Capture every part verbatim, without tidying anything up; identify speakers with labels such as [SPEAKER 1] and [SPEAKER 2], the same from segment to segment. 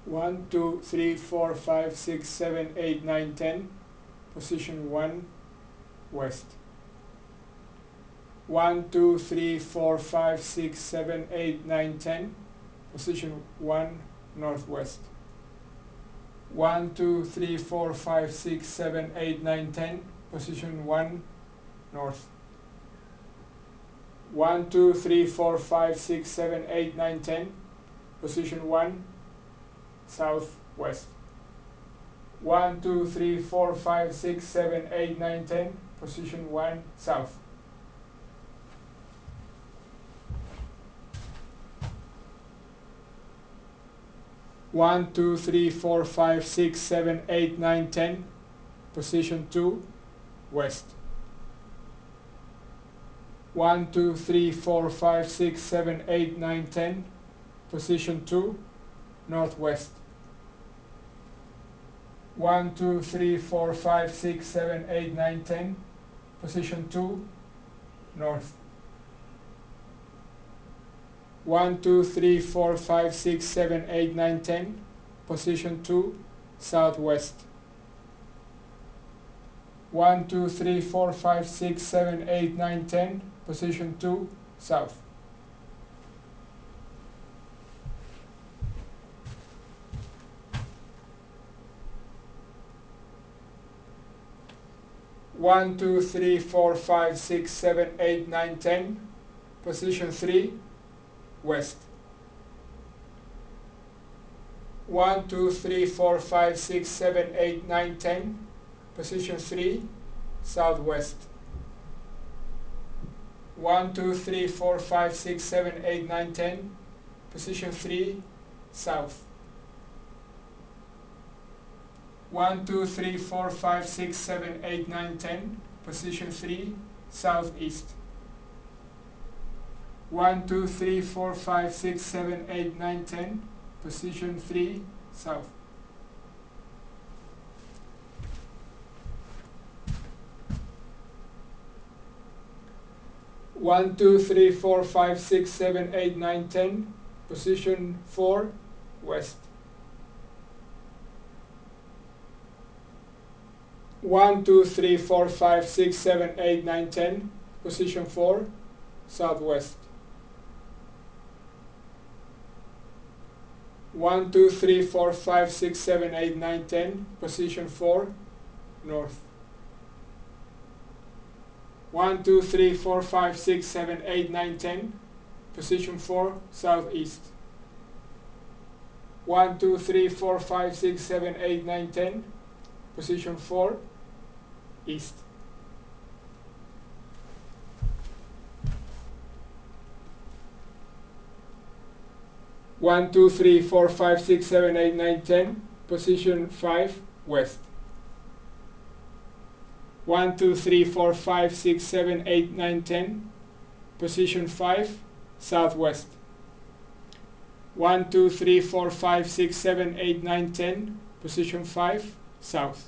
[SPEAKER 1] one, two, three, four, five, six, seven, eight, nine, ten. Position one, west. one, two, three, four, five, six, seven, eight, nine, ten. Position one, northwest. one, two, three, four, five, six, seven, eight, nine, ten. Position one, north. one, two, three, four, five, six, seven, eight, nine, ten. Position one, southwest. one, two, three, four, five, six, seven, eight, nine, ten. Position one, south. one, two, three, four, five, six, seven, eight, nine, ten. Position two, west. one, two, three, four, five, six, seven, eight, nine, ten. Position two, northwest. one, two, three, four, five, six, seven, eight, nine, ten. Position two, north. one, two, three, four, five, six, seven, eight, nine, ten. Position two, southwest. one, two, three, four, five, six, seven, eight, nine, ten. Position two, south. one, two, three, four, five, six, seven, eight, nine, ten. Position three, west. one, two, three, four, five, six, seven, eight, nine, ten. Position three, southwest. one, two, three, four, five, six, seven, eight, nine, ten. Position three, south. one, two, three, four, five, six, seven, eight, nine, ten. Position three, southeast. one, two, three, four, five, six, seven, eight, nine, ten. Position three, south. one, two, three, four, five, six, seven, eight, nine, ten. Position four, west. one, two, three, four, five, six, seven, eight, nine, ten. Position four, southwest. one, two, three, four, five, six, seven, eight, nine, ten. Position four, north. one, two, three, four, five, six, seven, eight, nine, ten. Position four, southeast. one, two, three, four, five, six, seven, eight, nine, ten. Position four, east. one, two, three, four, five, six, seven, eight, nine, ten. Position five, west. one, two, three, four, five, six, seven, eight, nine, ten. Position five, southwest. one, two, three, four, five, six, seven, eight, nine, ten. Position five, south.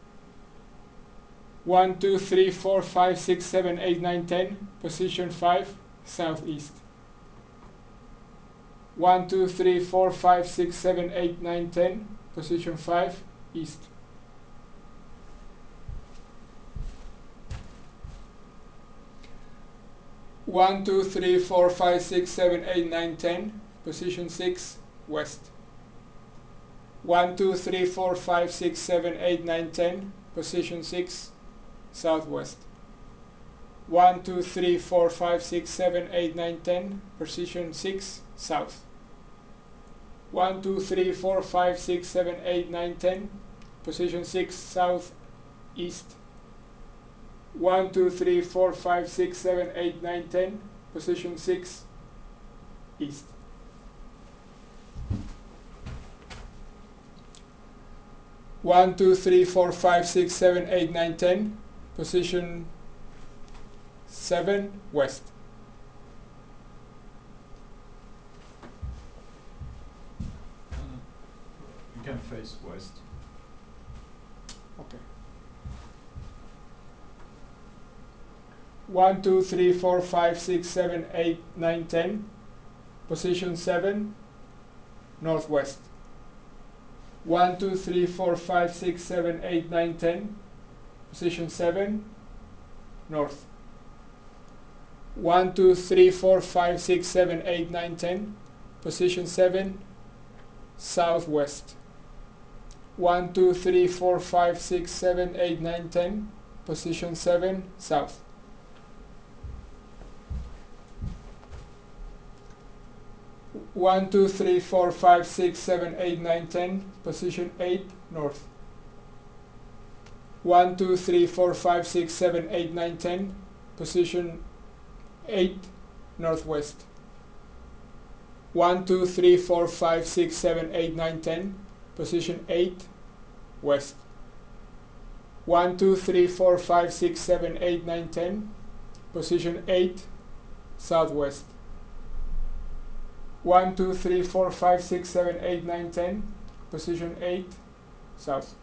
[SPEAKER 1] one, two, three, four, five, six, seven, eight, nine, ten. Position five, southeast. one, two, three, four, five, six, seven, eight, nine, ten. Position five, east. one, two, three, four, five, six, seven, eight, nine, ten. Position six, west. one, two, three, four, five, six, seven, eight, nine, ten. Position six, southwest. one, two, three, four, five, six, seven, eight, nine, ten. Position six, south. one, two, three, four, five, six, seven, eight, nine, ten. Position six, south, east. one, two, three, four, five, six, seven, eight, nine, ten. Position six, east. one, two, three, four, five, six, seven, eight, nine, ten. Position seven, west.
[SPEAKER 2] You can face west.
[SPEAKER 1] Okay. one, two, three, four, five, six, seven, eight, nine, ten. Position seven, northwest. one, two, three, four, five, six, seven, eight, nine, ten. Position seven, north. one, two, three, four, five, six, seven, eight, nine, ten. Position seven, southwest. one, two, three, four, five, six, seven, eight, nine, ten. Position seven, south. one, two, three, four, five, six, seven, eight, nine, ten. Position eight, north. one, two, three, four, five, six, seven, eight, nine, ten. Position eight, northwest. one, two, three, four, five, six, seven, eight, nine, ten. Position eight, west. one, two, three, four, five, six, seven, eight, nine, ten. Position eight, southwest. one, two, three, four, five, six, seven, eight, nine, ten. Position eight, south.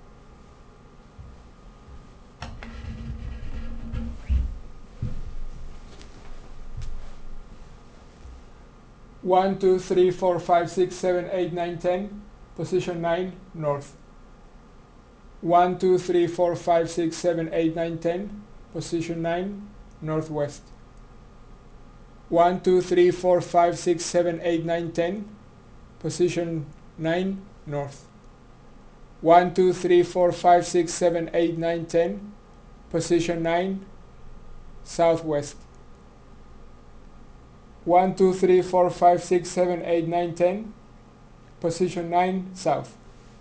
[SPEAKER 1] one, two, three, four, five, six, seven, eight, nine, ten. Position nine, north. one, two, three, four, five, six, seven, eight, nine, ten. Position nine, northwest. one, two, three, four, five, six, seven, eight, nine, ten. Position nine, north. one, two, three, four, five, six, seven, eight, nine, ten. Position nine, southwest. one, two, three, four, five, six, seven, eight, nine, ten. Position nine, south.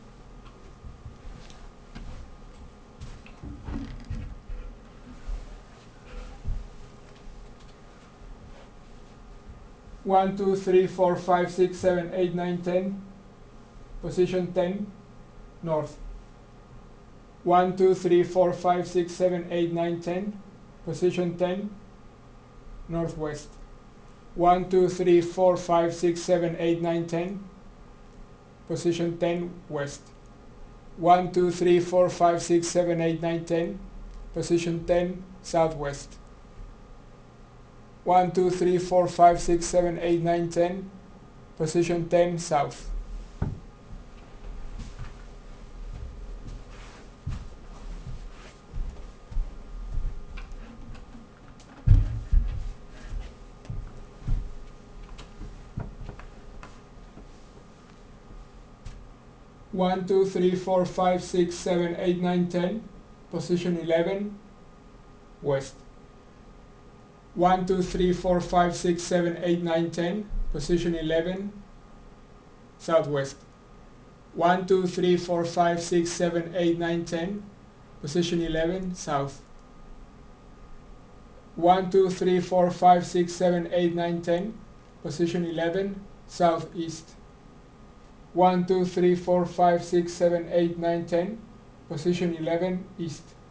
[SPEAKER 1] one, two, three, four, five, six, seven, eight, nine, ten. Position ten, north. one, two, three, four, five, six, seven, eight, nine, ten. Position ten, northwest. one, two, three, four, five, six, seven, eight, nine, ten. Position ten, west. one, two, three, four, five, six, seven, eight, nine, ten. Position ten, southwest. one, two, three, four, five, six, seven, eight, nine, ten. Position ten, south. one, two, three, four, five, six, seven, eight, nine, ten. Position eleven, west. one, two, three, four, five, six, seven, eight, nine, ten. Position eleven, southwest. one, two, three, four, five, six, seven, eight, nine, ten. Position eleven, south. one, two, three, four, five, six, seven, eight, nine, ten. Position eleven, southeast. one, two, three, four, five, six, seven, eight, nine, ten. Position eleven, east.